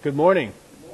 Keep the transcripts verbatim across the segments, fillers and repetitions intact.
Good morning.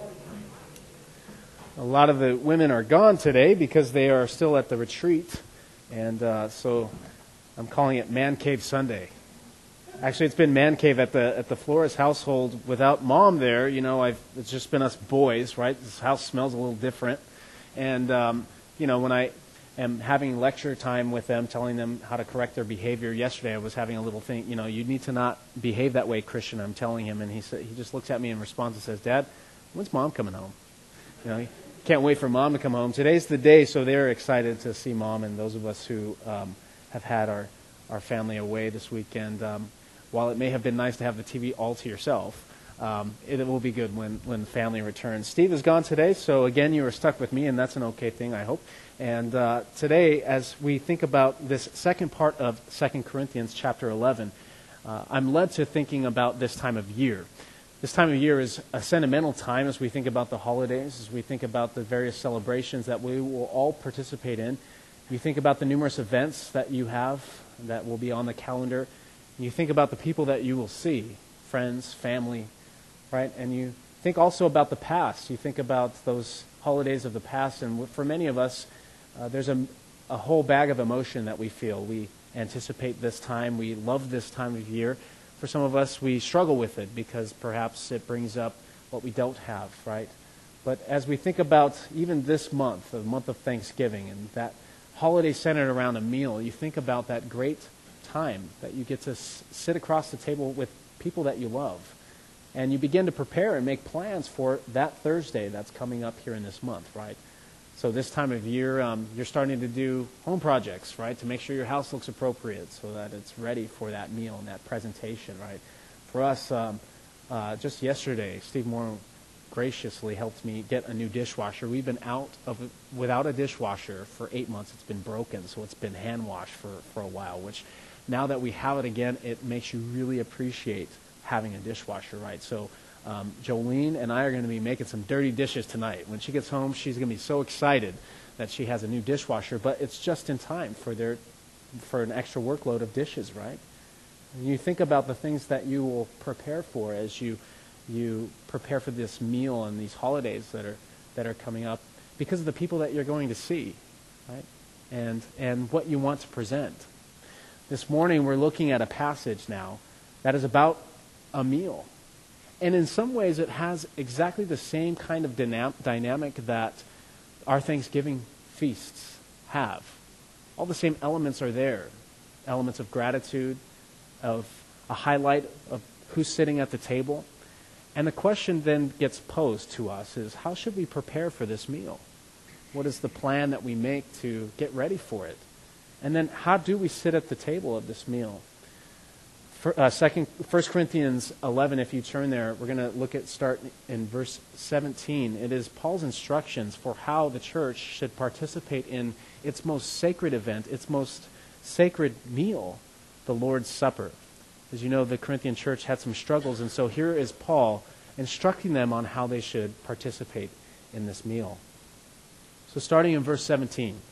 A lot of the women are gone today because they are still at the retreat, and uh, so I'm calling it Man Cave Sunday. Actually, it's been Man Cave at the at the Flores household without Mom there. You know, I've it's just been us boys, right? This house smells a little different, and um, you know, when I am having lecture time with them, telling them how to correct their behavior. Yesterday, I was having a little thing. You know, you need to not behave that way, Christian. I'm telling him, and he said he just looks at me in response and says, "Dad, when's Mom coming home?" You know. Can't wait for Mom to come home. Today's the day, so they're excited to see Mom, and those of us who um, have had our, our family away this weekend. Um, while it may have been nice to have the T V all to yourself, um, it, it will be good when, when the family returns. Steve is gone today, so again, you are stuck with me, and that's an okay thing, I hope. And uh, today, as we think about this second part of Second Corinthians chapter eleven, uh, I'm led to thinking about this time of year. This time of year is a sentimental time as we think about the holidays, as we think about the various celebrations that we will all participate in. You think about the numerous events that you have that will be on the calendar. You think about the people that you will see, friends, family, right? And you think also about the past. You think about those holidays of the past. And for many of us, uh, there's a, a whole bag of emotion that we feel. We anticipate this time. We love this time of year. For some of us, we struggle with it because perhaps it brings up what we don't have, right? But as we think about even this month, the month of Thanksgiving, and that holiday centered around a meal, you think about that great time that you get to s- sit across the table with people that you love. And you begin to prepare and make plans for that Thursday that's coming up here in this month, right? So this time of year, um, you're starting to do home projects, right, to make sure your house looks appropriate so that it's ready for that meal and that presentation, right? For us, um, uh, just yesterday, Steve Moore graciously helped me get a new dishwasher. We've been out of without a dishwasher for eight months. It's been broken, so it's been hand washed for, for a while, which now that we have it again, it makes you really appreciate having a dishwasher, right? So Um, Jolene and I are going to be making some dirty dishes tonight. When she gets home, she's going to be so excited that she has a new dishwasher, but it's just in time for their for an extra workload of dishes, right? And you think about the things that you will prepare for as you you prepare for this meal and these holidays that are that are coming up because of the people that you're going to see, right? And and what you want to present. This morning we're looking at a passage now that is about a meal. And in some ways, it has exactly the same kind of dynam- dynamic that our Thanksgiving feasts have. All the same elements are there. Elements of gratitude, of a highlight of who's sitting at the table. And the question then gets posed to us is, how should we prepare for this meal? What is the plan that we make to get ready for it? And then how do we sit at the table of this meal? For, uh, second, First Corinthians eleven, if you turn there, we're going to look at start in verse seventeen. It is Paul's instructions for how the church should participate in its most sacred event, its most sacred meal, the Lord's Supper. As you know, the Corinthian church had some struggles, and so here is Paul instructing them on how they should participate in this meal. So starting in verse seventeen,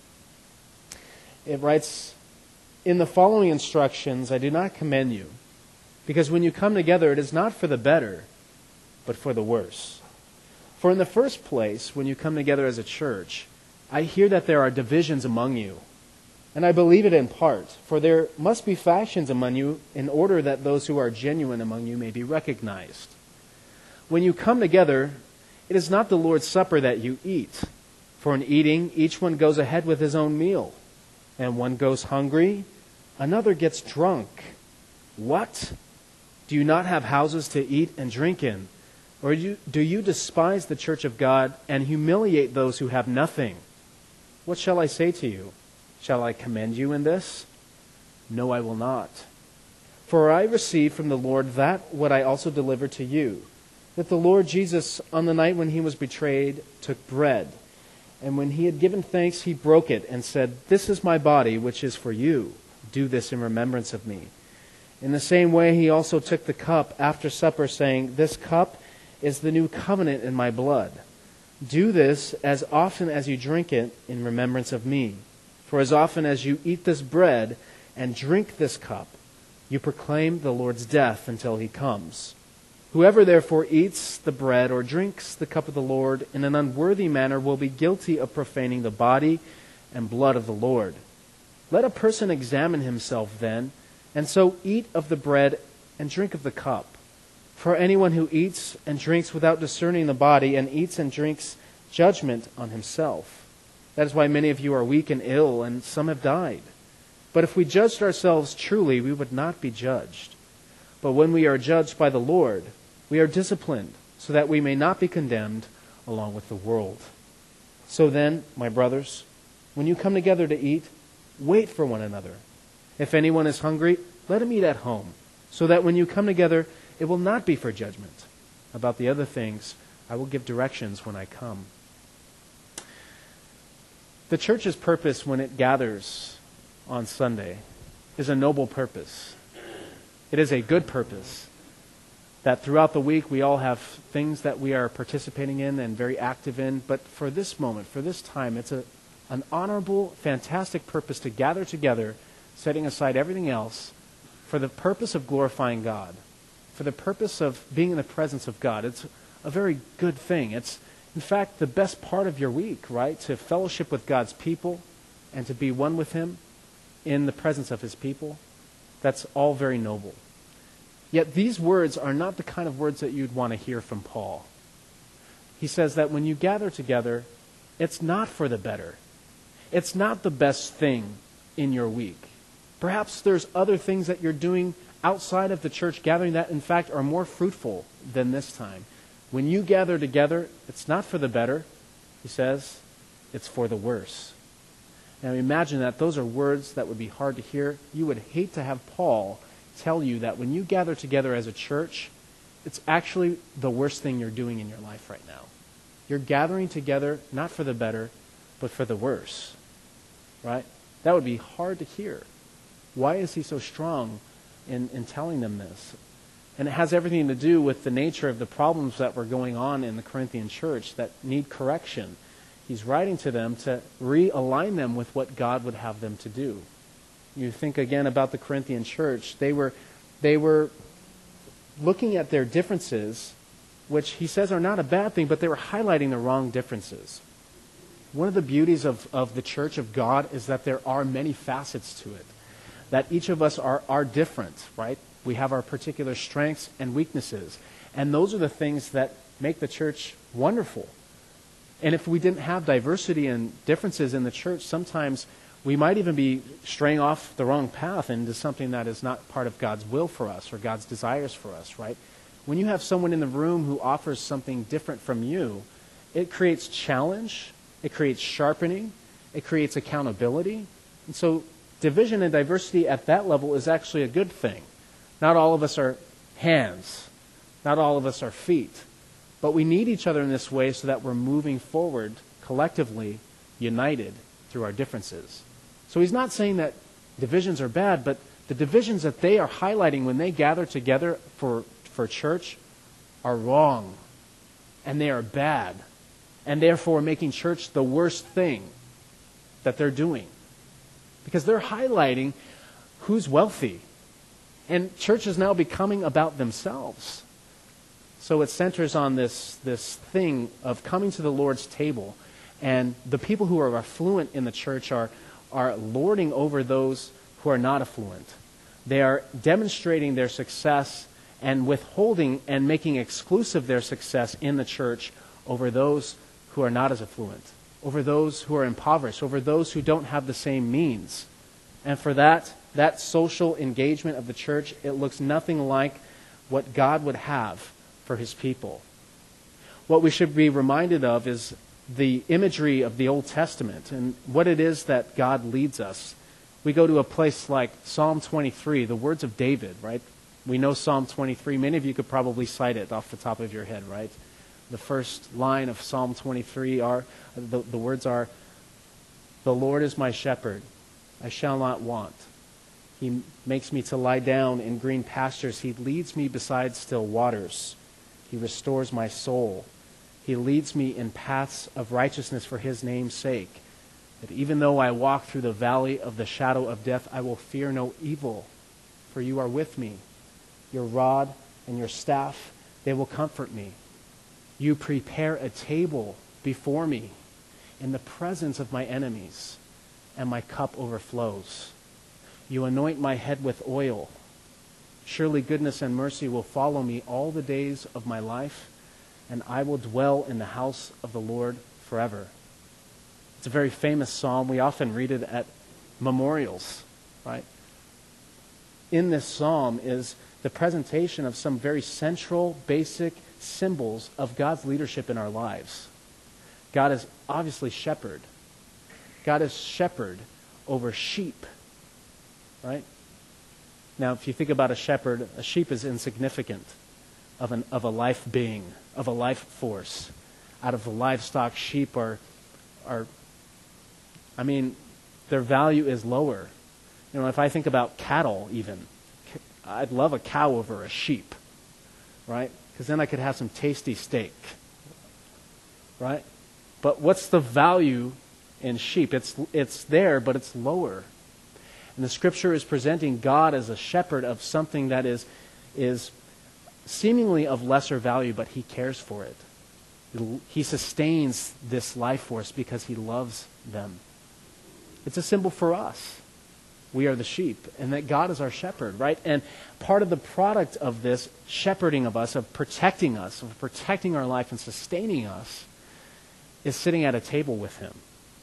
it writes, "In the following instructions, I do not commend you, because when you come together, it is not for the better, but for the worse. For in the first place, when you come together as a church, I hear that there are divisions among you. And I believe it in part, for there must be factions among you in order that those who are genuine among you may be recognized. When you come together, it is not the Lord's Supper that you eat. For in eating, each one goes ahead with his own meal. And one goes hungry, another gets drunk. What? Do you not have houses to eat and drink in? Or do you, do you despise the church of God and humiliate those who have nothing? What shall I say to you? Shall I commend you in this? No, I will not. For I received from the Lord that what I also delivered to you, that the Lord Jesus, on the night when he was betrayed, took bread. And when he had given thanks, he broke it and said, 'This is my body, which is for you. Do this in remembrance of me.' In the same way, he also took the cup after supper, saying, 'This cup is the new covenant in my blood. Do this as often as you drink it in remembrance of me. For as often as you eat this bread and drink this cup, you proclaim the Lord's death until he comes. Whoever therefore eats the bread or drinks the cup of the Lord in an unworthy manner will be guilty of profaning the body and blood of the Lord. Let a person examine himself then, and so eat of the bread and drink of the cup. For anyone who eats and drinks without discerning the body and eats and drinks judgment on himself. That is why many of you are weak and ill, and some have died. But if we judged ourselves truly, we would not be judged. But when we are judged by the Lord, we are disciplined, so that we may not be condemned along with the world. So then, my brothers, when you come together to eat, wait for one another. If anyone is hungry, let him eat at home, so that when you come together, it will not be for judgment. About the other things, I will give directions when I come. The church's purpose when it gathers on Sunday is a noble purpose. It is a good purpose. That throughout the week we all have things that we are participating in and very active in, but for this moment, for this time, it's a, an honorable, fantastic purpose to gather together, setting aside everything else, for the purpose of glorifying God, for the purpose of being in the presence of God. It's a very good thing. It's, in fact, the best part of your week, right? To fellowship with God's people and to be one with Him in the presence of His people. That's all very noble. Yet these words are not the kind of words that you'd want to hear from Paul. He says that when you gather together, it's not for the better. It's not the best thing in your week. Perhaps there's other things that you're doing outside of the church gathering that, in fact, are more fruitful than this time. When you gather together, it's not for the better, he says, it's for the worse. Now imagine that. Those are words that would be hard to hear. You would hate to have Paul tell you that when you gather together as a church, it's actually the worst thing you're doing in your life right now. You're gathering together not for the better, but for the worse. Right? That would be hard to hear. Why is he so strong in, in telling them this? And it has everything to do with the nature of the problems that were going on in the Corinthian church that need correction. He's writing to them to realign them with what God would have them to do. You think again about the Corinthian church. They were, they were looking at their differences, which he says are not a bad thing, but they were highlighting the wrong differences. One of the beauties of, of the church of God is that there are many facets to it. That each of us are, are different, right? We have our particular strengths and weaknesses. And those are the things that make the church wonderful. And if we didn't have diversity and differences in the church, sometimes we might even be straying off the wrong path into something that is not part of God's will for us or God's desires for us, right? When you have someone in the room who offers something different from you, it creates challenge, it creates sharpening, it creates accountability. And so division and diversity at that level is actually a good thing. Not all of us are hands. Not all of us are feet. But we need each other in this way so that we're moving forward collectively, united through our differences. So he's not saying that divisions are bad, but the divisions that they are highlighting when they gather together for, for church are wrong. And they are bad. And therefore making church the worst thing that they're doing. Because they're highlighting who's wealthy. And church is now becoming about themselves. So it centers on this, this thing of coming to the Lord's table. And the people who are affluent in the church are, are lording over those who are not affluent. They are demonstrating their success and withholding and making exclusive their success in the church over those who are not as affluent, over those who are impoverished, over those who don't have the same means. And for that, that social engagement of the church, it looks nothing like what God would have for His people. What we should be reminded of is the imagery of the Old Testament and what it is that God leads us. We go to a place like Psalm twenty-three, the words of David, right? We know Psalm twenty-three. Many of you could probably cite it off the top of your head, right? The first line of Psalm twenty-three are, the, the words are, "The Lord is my shepherd, I shall not want. He makes me to lie down in green pastures. He leads me beside still waters. He restores my soul. He leads me in paths of righteousness for His name's sake. That even though I walk through the valley of the shadow of death, I will fear no evil, for You are with me. Your rod and Your staff, They will comfort me. You prepare a table before me in the presence of my enemies, and my cup overflows. You anoint my head with oil. Surely goodness and mercy will follow me all the days of my life, and I will dwell in the house of the Lord forever. It's a very famous psalm. We often read it at memorials, right? In this psalm is the presentation of some very central, basic symbols of God's leadership in our lives. God is obviously shepherd. God is shepherd over sheep, right? Now, if you think about a shepherd, a sheep is insignificant of an of a life being, of a life force. Out of the livestock, sheep are, are, I mean, their value is lower. You know, if I think about cattle even, I'd love a cow over a sheep, right? Because then I could have some tasty steak, right? But what's the value in sheep? It's it's there, but it's lower. And the Scripture is presenting God as a shepherd of something that is is seemingly of lesser value, but He cares for it. He sustains this life force because He loves them. It's a symbol for us. We are the sheep, and that God is our shepherd, right? And part of the product of this shepherding of us, of protecting us, of protecting our life and sustaining us, is sitting at a table with Him.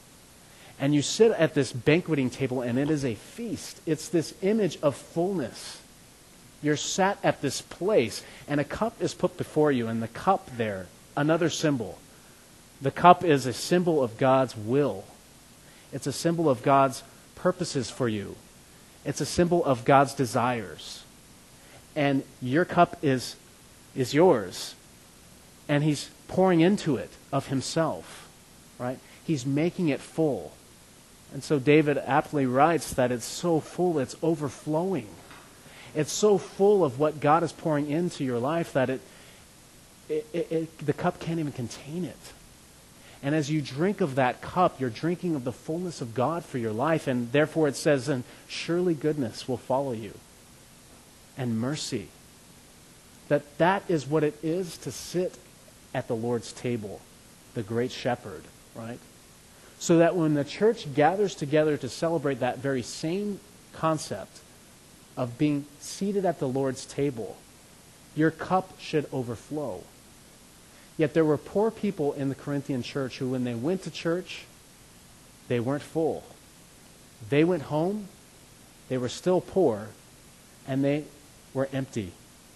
And you sit at this banqueting table, and it is a feast. It's this image of fullness. You're sat at this place, and a cup is put before you, and the cup there, another symbol. The cup is a symbol of God's will. It's a symbol of God's purposes for you. It's a symbol of God's desires. And your cup is, is yours. And He's pouring into it of Himself, right? He's making it full. And so David aptly writes that it's so full, it's overflowing. It's so full of what God is pouring into your life that it, it, it, it the cup can't even contain it. And as you drink of that cup, you're drinking of the fullness of God for your life. And therefore it says, and surely goodness will follow you. And mercy. That that is what it is to sit at the Lord's table. The great shepherd, right? So that when the church gathers together to celebrate that very same concept of being seated at the Lord's table, your cup should overflow. Yet there were poor people in the Corinthian church who, when they went to church, they weren't full. They went home, they were still poor, and they were empty.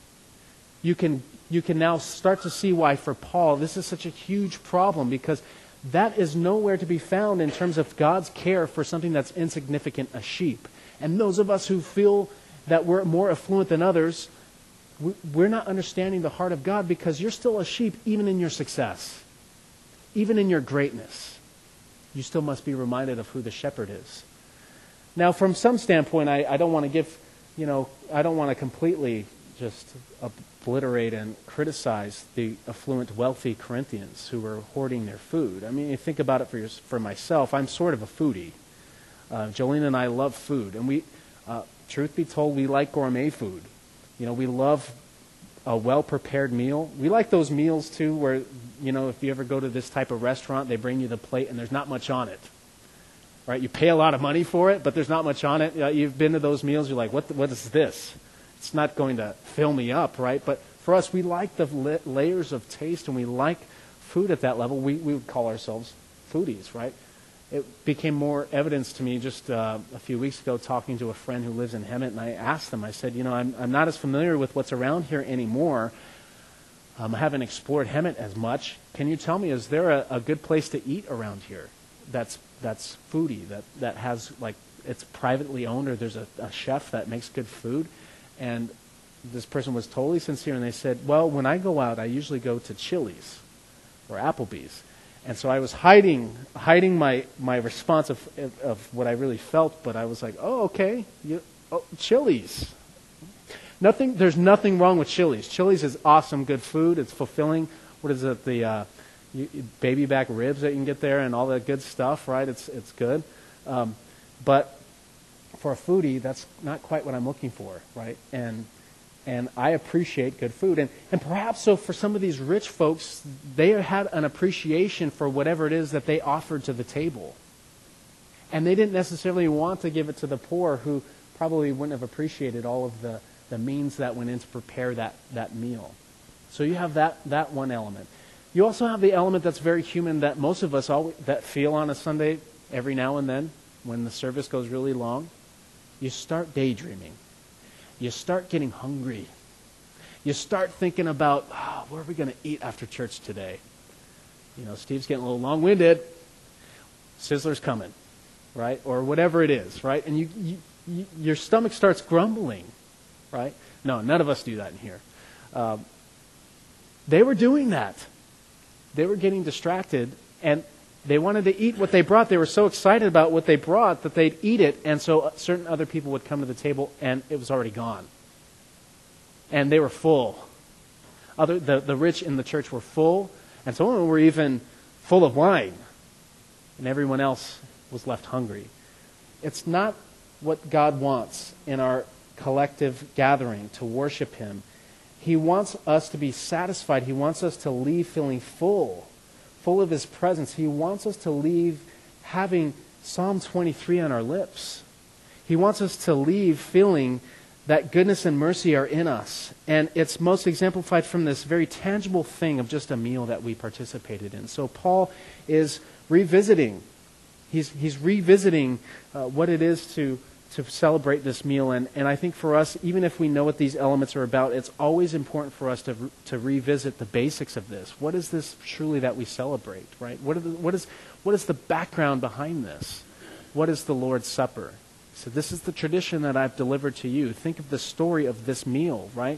You can, you can now start to see why for Paul this is such a huge problem, because that is nowhere to be found in terms of God's care for something that's insignificant, a sheep. And those of us who feel that we're more affluent than others, we're not understanding the heart of God, because you're still a sheep even in your success. Even in your greatness. You still must be reminded of who the shepherd is. Now, from some standpoint, I, I don't want to give, you know, I don't want to completely just obliterate and criticize the affluent, wealthy Corinthians who were hoarding their food. I mean, you think about it for, your, for myself. I'm sort of a foodie. Uh, Jolene and I love food. And we, uh, truth be told, we like gourmet food. You know, we love a well-prepared meal. We like those meals, too, where, you know, if you ever go to this type of restaurant, they bring you the plate and there's not much on it. Right? You pay a lot of money for it, but there's not much on it. Uh, you've been to those meals, you're like, what, what is this? It's not going to fill me up, right? But for us, we like the la- layers of taste, and we like food at that level. We, we would call ourselves foodies, right? It became more evidence to me just uh, a few weeks ago talking to a friend who lives in Hemet, and I asked them, I said, you know, I'm, I'm not as familiar with what's around here anymore. Um, I haven't explored Hemet as much. Can you tell me, is there a, a good place to eat around here that's that's foodie, that, that has, like, it's privately owned, or there's a, a chef that makes good food? And this person was totally sincere, and they said, well, when I go out, I usually go to Chili's or Applebee's. And so I was hiding hiding my, my response of, of what I really felt, but I was like, oh, okay, you, oh, Chili's. Nothing, there's nothing wrong with Chili's. Chili's is awesome, good food. It's fulfilling. What is it, the uh, you, baby back ribs that you can get there and all that good stuff, right? It's, it's good. Um, but for a foodie, that's not quite what I'm looking for, right? And And I appreciate good food. And, and perhaps so for some of these rich folks, they had an appreciation for whatever it is that they offered to the table. And they didn't necessarily want to give it to the poor who probably wouldn't have appreciated all of the, the means that went in to prepare that, that meal. So you have that, that one element. You also have the element that's very human that most of us always, that feel on a Sunday every now and then when the service goes really long. You start daydreaming. You start getting hungry. You start thinking about, oh, where are we going to eat after church today? You know, Steve's getting a little long-winded. Sizzler's coming, right? Or whatever it is, right? And you, you, you your stomach starts grumbling, right? No, none of us do that in here. Um, they were doing that. They were getting distracted, and they wanted to eat what they brought. They were so excited about what they brought that they'd eat it, and so certain other people would come to the table, and it was already gone. And they were full. Other the, the rich in the church were full, and some of them were even full of wine, and everyone else was left hungry. It's not what God wants in our collective gathering to worship Him. He wants us to be satisfied. He wants us to leave feeling full. Full of His presence. He wants us to leave having Psalm twenty-three on our lips. He wants us to leave feeling that goodness and mercy are in us. And it's most exemplified from this very tangible thing of just a meal that we participated in. So Paul is revisiting. He's, he's revisiting uh, what it is to, to celebrate this meal. And, and I think for us, even if we know what these elements are about, it's always important for us to to revisit the basics of this. What is this truly that we celebrate, right? What, are the, what, is, what is the background behind this? What is the Lord's Supper? So this is the tradition that I've delivered to you. Think of the story of this meal, right?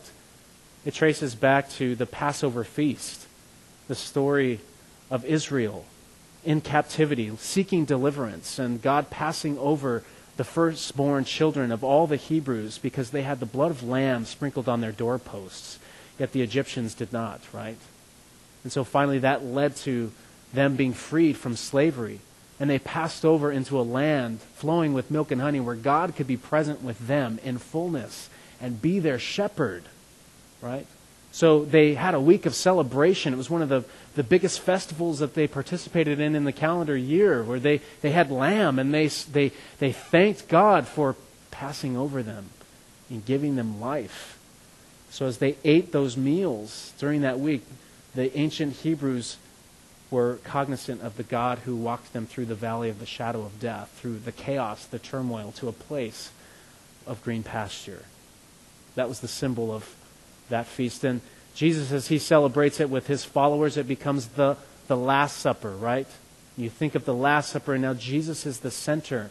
It traces back to the Passover feast, the story of Israel in captivity, seeking deliverance, and God passing over the firstborn children of all the Hebrews because they had the blood of lamb sprinkled on their doorposts, yet the Egyptians did not, right? And so finally that led to them being freed from slavery, and they passed over into a land flowing with milk and honey where God could be present with them in fullness and be their shepherd, right? So they had a week of celebration. It was one of the, the biggest festivals that they participated in in the calendar year, where they, they had lamb, and they, they, they thanked God for passing over them and giving them life. So as they ate those meals during that week, the ancient Hebrews were cognizant of the God who walked them through the valley of the shadow of death, through the chaos, the turmoil, to a place of green pasture. That was the symbol of that feast. And Jesus, as He celebrates it with His followers, it becomes the, the Last Supper, right? You think of the Last Supper, and now Jesus is the center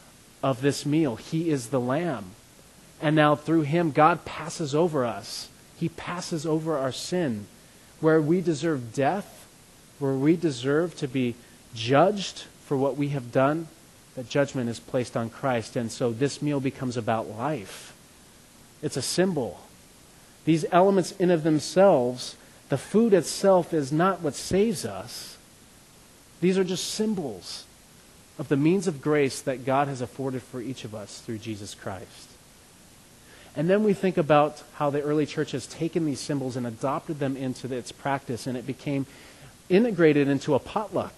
of this meal. He is the Lamb. And now through Him, God passes over us. He passes over our sin. Where we deserve death, where we deserve to be judged for what we have done, that judgment is placed on Christ. And so this meal becomes about life. It's a symbol. These elements in of themselves, the food itself is not what saves us. These are just symbols of the means of grace that God has afforded for each of us through Jesus Christ. And then we think about how the early church has taken these symbols and adopted them into its practice, and it became integrated into a potluck.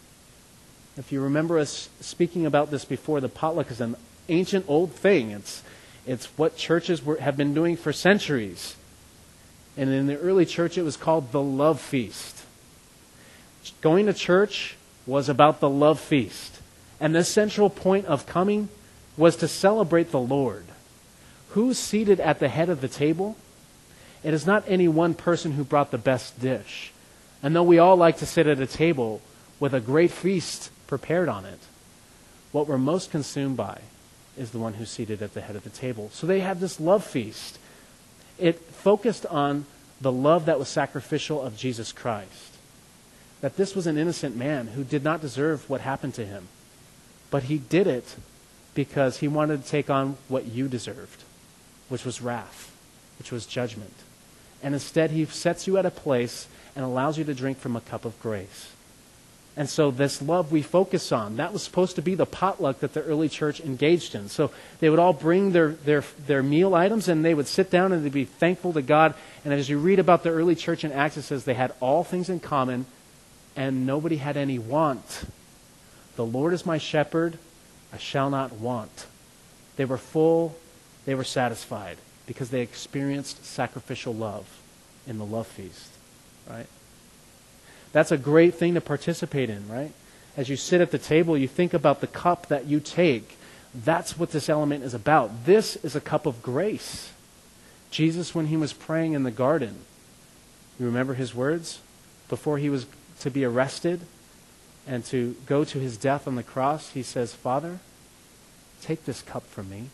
If you remember us speaking about this before, the potluck is an ancient old thing. It's It's what churches were, have been doing for centuries. And in the early church, it was called the love feast. Going to church was about the love feast. And the central point of coming was to celebrate the Lord. Who's seated at the head of the table? It is not any one person who brought the best dish. And though we all like to sit at a table with a great feast prepared on it, what we're most consumed by is the one who's seated at the head of the table. So they had this love feast. It focused on the love that was sacrificial of Jesus Christ. That this was an innocent man who did not deserve what happened to him. But He did it because He wanted to take on what you deserved, which was wrath, which was judgment. And instead He sets you at a place and allows you to drink from a cup of grace. And so this love we focus on, that was supposed to be the potluck that the early church engaged in. So they would all bring their, their, their meal items, and they would sit down and they'd be thankful to God. And as you read about the early church in Acts, it says they had all things in common and nobody had any want. The Lord is my shepherd, I shall not want. They were full, they were satisfied because they experienced sacrificial love in the love feast, right? That's a great thing to participate in, right? As you sit at the table, you think about the cup that you take. That's what this element is about. This is a cup of grace. Jesus, when he was praying in the garden, you remember his words? Before he was to be arrested and to go to his death on the cross, he says, Father, take this cup from me,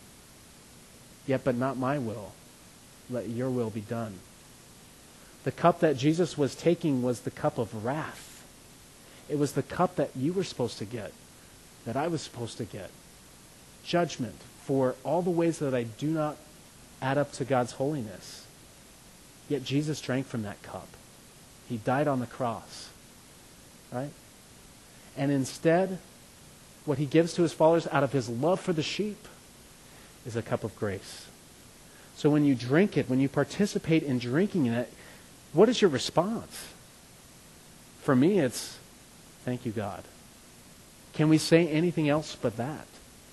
yet but not my will. Let your will be done. The cup that Jesus was taking was the cup of wrath. It was the cup that you were supposed to get, that I was supposed to get. Judgment for all the ways that I do not add up to God's holiness. Yet Jesus drank from that cup. He died on the cross, right? And instead, what he gives to his followers out of his love for the sheep is a cup of grace. So when you drink it, when you participate in drinking it, what is your response? For me, it's, thank you, God. Can we say anything else but that?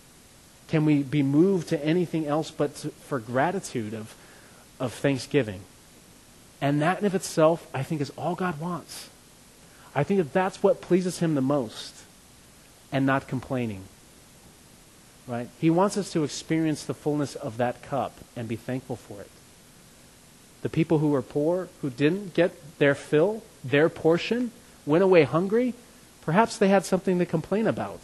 Can we be moved to anything else but to, for gratitude of, of thanksgiving? And that in of itself, I think, is all God wants. I think that that's what pleases him the most, and not complaining. Right? He wants us to experience the fullness of that cup and be thankful for it. The people who were poor, who didn't get their fill, their portion, went away hungry, perhaps they had something to complain about.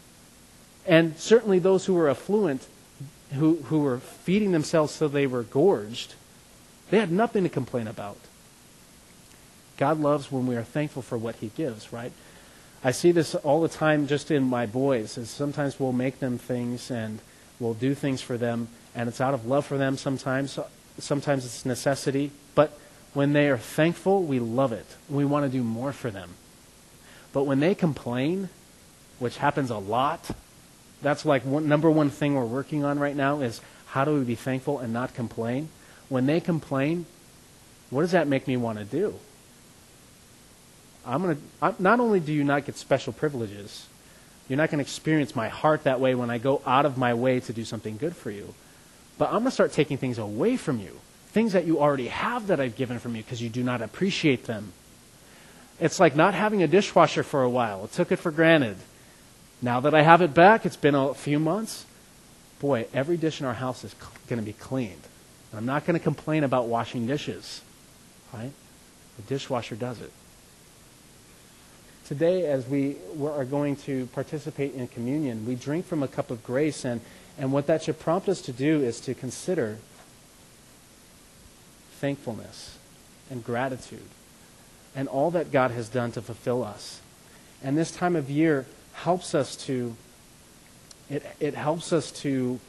And certainly those who were affluent, who, who were feeding themselves so they were gorged, they had nothing to complain about. God loves when we are thankful for what he gives, right? I see this all the time just in my boys. Is sometimes we'll make them things and we'll do things for them, and it's out of love for them sometimes. Sometimes it's necessity. But when they are thankful, we love it. We want to do more for them. But when they complain, which happens a lot, that's like one, number one thing we're working on right now is how do we be thankful and not complain? When they complain, what does that make me want to do? I'm going to, not only do you not get special privileges, you're not going to experience my heart that way when I go out of my way to do something good for you. But I'm going to start taking things away from you, things that you already have that I've given from you because you do not appreciate them. It's like not having a dishwasher for a while. I took it for granted. Now that I have it back, it's been a few months. Boy, every dish in our house is going to be cleaned. I'm not going to complain about washing dishes, right? The dishwasher does it. Today, as we are going to participate in communion, we drink from a cup of grace, and, and what that should prompt us to do is to consider thankfulness and gratitude and all that God has done to fulfill us. And this time of year helps us to, it, it helps us to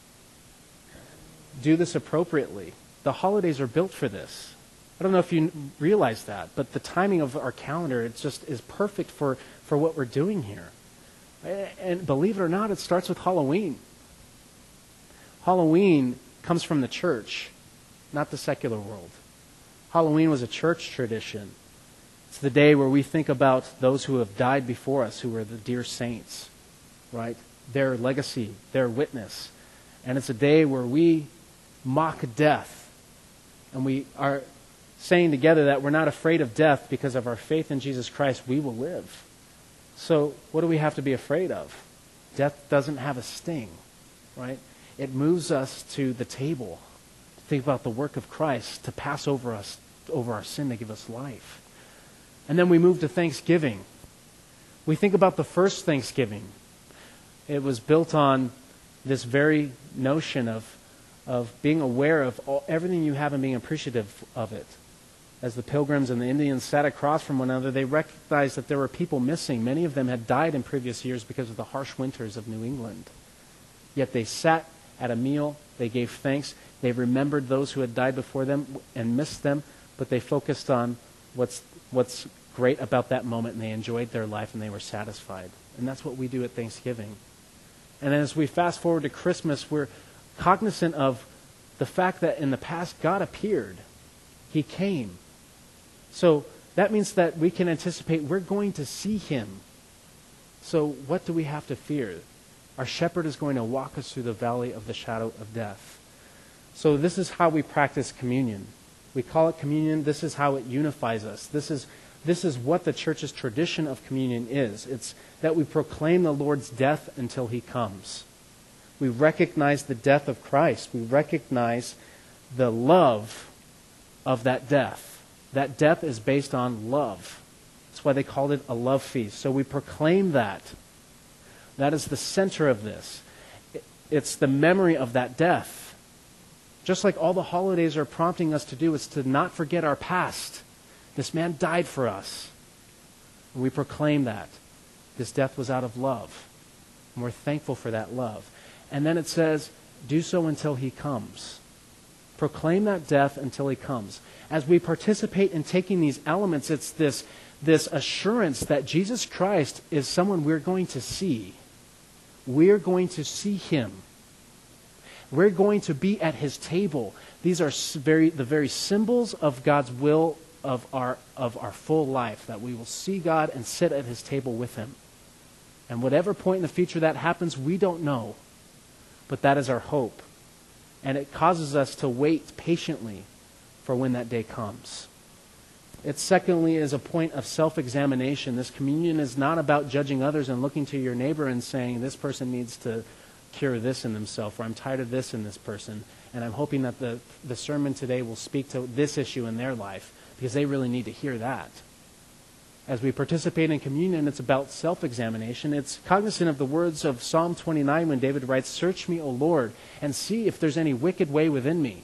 do this appropriately. The holidays are built for this. I don't know if you realize that, but the timing of our calendar, it just is perfect for, for what we're doing here. And believe it or not, it starts with Halloween. Halloween comes from the church, not the secular world. Halloween was a church tradition. It's the day where we think about those who have died before us, who were the dear saints, right? Their legacy, their witness. And it's a day where we mock death, and we are saying together that we're not afraid of death because of our faith in Jesus Christ, we will live. So what do we have to be afraid of? Death doesn't have a sting, right? It moves us to the table, to think about the work of Christ, to pass over us, over our sin, to give us life. And then we move to Thanksgiving. We think about the first Thanksgiving. It was built on this very notion of, of being aware of all, everything you have and being appreciative of it. As the Pilgrims and the Indians sat across from one another, they recognized that there were people missing. Many of them had died in previous years because of the harsh winters of New England. Yet they sat at a meal, they gave thanks, they remembered those who had died before them and missed them, but they focused on what's, what's great about that moment, and they enjoyed their life, and they were satisfied. And that's what we do at Thanksgiving. And then as we fast forward to Christmas, we're cognizant of the fact that in the past, God appeared. He came. So that means that we can anticipate we're going to see him. So what do we have to fear? Our shepherd is going to walk us through the valley of the shadow of death. So this is how we practice communion. We call it communion. This is how it unifies us. This is, this is what the church's tradition of communion is. It's that we proclaim the Lord's death until he comes. We recognize the death of Christ. We recognize the love of that death. That death is based on love. That's why they called it a love feast. So we proclaim that. That is the center of this. It's the memory of that death. Just like all the holidays are prompting us to do, is to not forget our past. This man died for us. And we proclaim that. This death was out of love. And we're thankful for that love. And then it says, do so until he comes. Proclaim that death until he comes. As we participate in taking these elements, it's this, this assurance that Jesus Christ is someone we're going to see. We're going to see him. We're going to be at his table. These are very, the very symbols of God's will of our, of our full life, that we will see God and sit at his table with him. And whatever point in the future that happens, we don't know. But that is our hope. And it causes us to wait patiently for when that day comes. It secondly is a point of self-examination. This communion is not about judging others and looking to your neighbor and saying, this person needs to cure this in themselves, or I'm tired of this in this person. And I'm hoping that the, the sermon today will speak to this issue in their life, because they really need to hear that. As we participate in communion, it's about self-examination. It's cognizant of the words of Psalm twenty-nine when David writes, search me, O Lord, and see if there's any wicked way within me.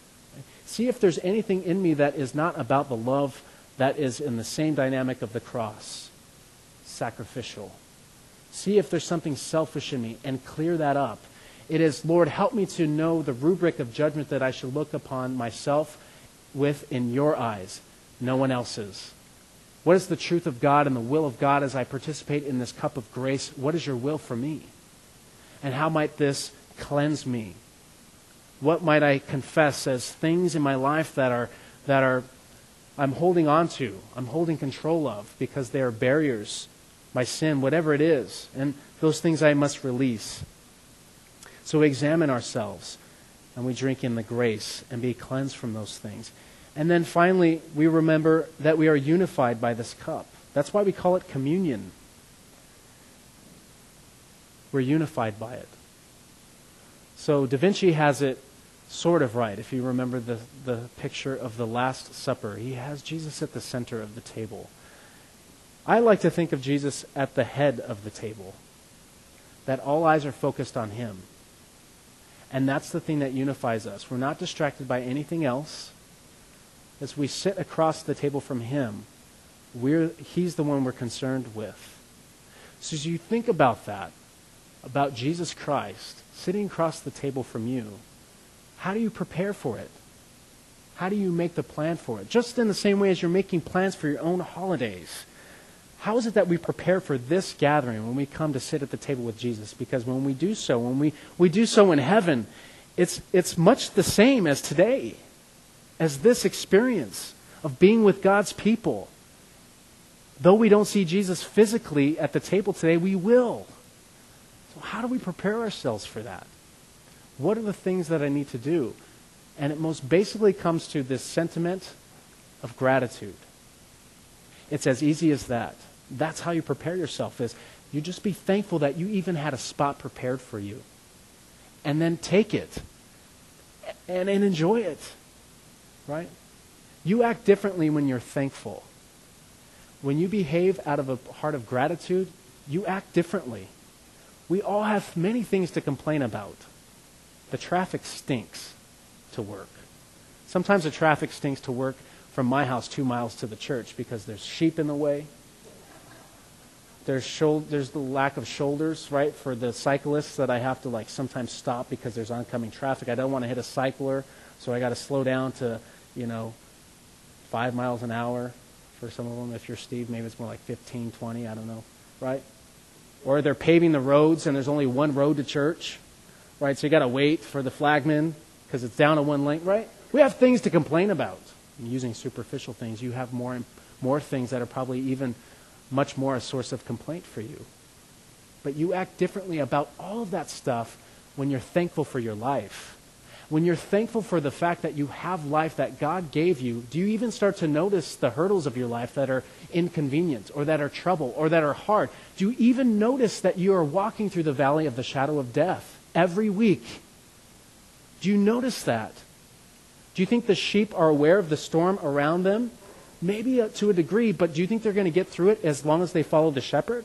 See if there's anything in me that is not about the love that is in the same dynamic of the cross, sacrificial. See if there's something selfish in me and clear that up. It is, Lord, help me to know the rubric of judgment that I should look upon myself with in your eyes, no one else's. What is the truth of God and the will of God as I participate in this cup of grace? What is your will for me? And how might this cleanse me? What might I confess as things in my life that are that are I'm holding on to, I'm holding control of, because they are barriers, my sin, whatever it is, and those things I must release. So we examine ourselves, and we drink in the grace and be cleansed from those things. And then finally, we remember that we are unified by this cup. That's why we call it communion. We're unified by it. So Da Vinci has it sort of right. If you remember the, the picture of the Last Supper, he has Jesus at the center of the table. I like to think of Jesus at the head of the table, that all eyes are focused on him. And that's the thing that unifies us. We're not distracted by anything else. As we sit across the table from him, we're, he's the one we're concerned with. So as you think about that, about Jesus Christ sitting across the table from you, how do you prepare for it? How do you make the plan for it? Just in the same way as you're making plans for your own holidays. How is it that we prepare for this gathering when we come to sit at the table with Jesus? Because when we do so, when we, we do so in heaven, it's, it's much the same as today, as this experience of being with God's people. Though we don't see Jesus physically at the table today, we will. So how do we prepare ourselves for that? What are the things that I need to do? And it most basically comes to this sentiment of gratitude. It's as easy as that. That's how you prepare yourself, is you just be thankful that you even had a spot prepared for you. And then take it and, and enjoy it. Right? You act differently when you're thankful. When you behave out of a heart of gratitude, you act differently. We all have many things to complain about. The traffic stinks to work. Sometimes the traffic stinks to work from my house two miles to the church because there's sheep in the way. There's shoul- there's the lack of shoulders, right, for the cyclists that I have to like sometimes stop because there's oncoming traffic. I don't want to hit a cycler, so I got to slow down to, you know, five miles an hour, for some of them. If you're Steve, maybe it's more like fifteen, twenty, I don't know, right? Or they're paving the roads and there's only one road to church, right? So you got to wait for the flagman because it's down to one lane, right? We have things to complain about. I'm using superficial things. You have more, more things that are probably even much more a source of complaint for you. But you act differently about all of that stuff when you're thankful for your life. When you're thankful for the fact that you have life that God gave you, do you even start to notice the hurdles of your life that are inconvenient or that are trouble or that are hard? Do you even notice that you are walking through the valley of the shadow of death every week? Do you notice that? Do you think the sheep are aware of the storm around them? Maybe to a degree, but do you think they're going to get through it as long as they follow the shepherd?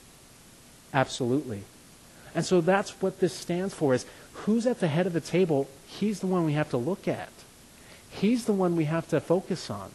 Absolutely. And so that's what this stands for, is who's at the head of the table. He's the one we have to look at. He's the one we have to focus on.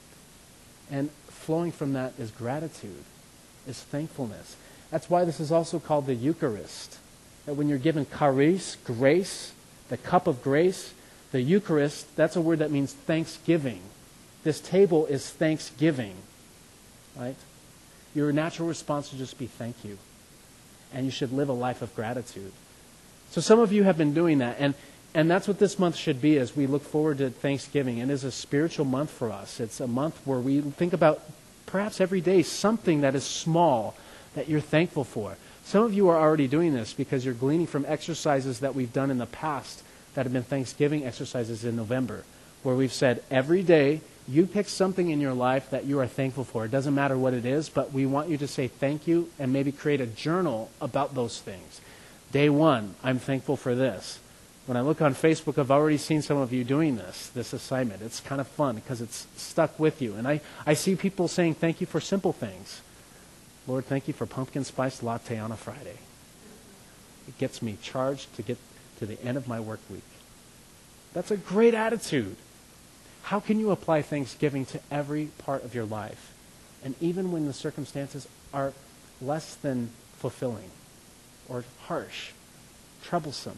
And flowing from that is gratitude, is thankfulness. That's why this is also called the Eucharist. That when you're given charis, grace, the cup of grace, the Eucharist, that's a word that means thanksgiving. This table is thanksgiving, right? Your natural response should just be thank you. And you should live a life of gratitude. So some of you have been doing that, and, and that's what this month should be as we look forward to Thanksgiving. It is a spiritual month for us. It's a month where we think about perhaps every day something that is small that you're thankful for. Some of you are already doing this because you're gleaning from exercises that we've done in the past that have been Thanksgiving exercises in November, where we've said every day you pick something in your life that you are thankful for. It doesn't matter what it is, but we want you to say thank you and maybe create a journal about those things. Day one, I'm thankful for this. When I look on Facebook, I've already seen some of you doing this, this assignment. It's kind of fun because it's stuck with you. And I, I see people saying thank you for simple things. Lord, thank you for pumpkin spice latte on a Friday. It gets me charged to get to the end of my work week. That's a great attitude. How can you apply Thanksgiving to every part of your life? And even when the circumstances are less than fulfilling or harsh, troublesome.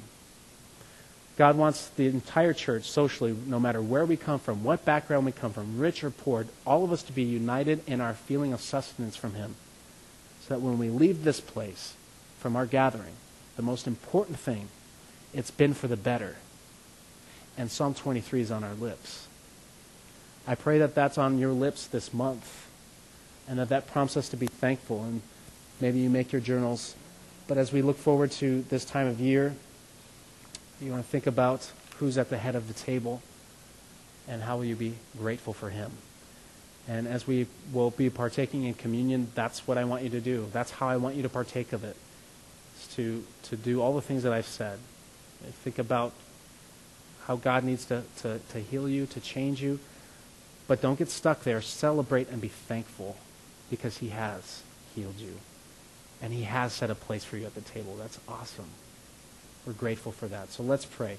God wants the entire church socially, no matter where we come from, what background we come from, rich or poor, all of us to be united in our feeling of sustenance from Him. So that when we leave this place, from our gathering, the most important thing, it's been for the better. And Psalm twenty-three is on our lips. I pray that that's on your lips this month, and that that prompts us to be thankful. And maybe you make your journals. But as we look forward to this time of year, you want to think about who's at the head of the table and how will you be grateful for Him. And as we will be partaking in communion, that's what I want you to do. That's how I want you to partake of it, is to, to do all the things that I've said. Think about how God needs to, to, to heal you, to change you. But don't get stuck there. Celebrate and be thankful because He has healed you. And He has set a place for you at the table. That's awesome. We're grateful for that. So let's pray.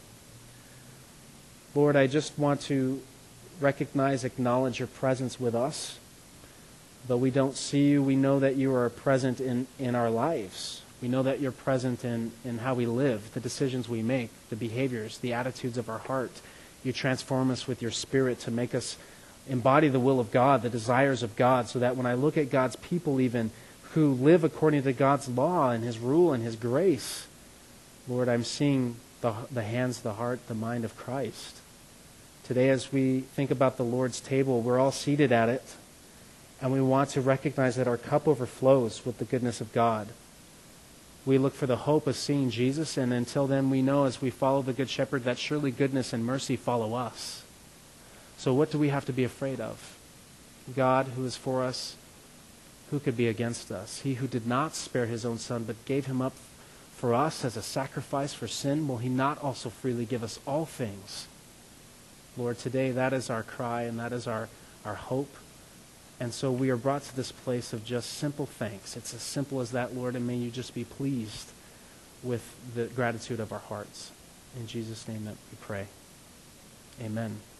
Lord, I just want to recognize, acknowledge your presence with us. Though we don't see you, we know that you are present in, in our lives. We know that you're present in, in how we live, the decisions we make, the behaviors, the attitudes of our heart. You transform us with your Spirit to make us embody the will of God, the desires of God, so that when I look at God's people even who live according to God's law and His rule and His grace, Lord, I'm seeing the, the hands, the heart, the mind of Christ. Today as we think about the Lord's table, we're all seated at it, and we want to recognize that our cup overflows with the goodness of God. We look for the hope of seeing Jesus, and until then we know as we follow the Good Shepherd that surely goodness and mercy follow us. So what do we have to be afraid of? God who is for us, who could be against us? He who did not spare His own Son, but gave Him up for us as a sacrifice for sin, will He not also freely give us all things? Lord, today that is our cry and that is our, our hope. And so we are brought to this place of just simple thanks. It's as simple as that, Lord, and may you just be pleased with the gratitude of our hearts. In Jesus' name that we pray. Amen.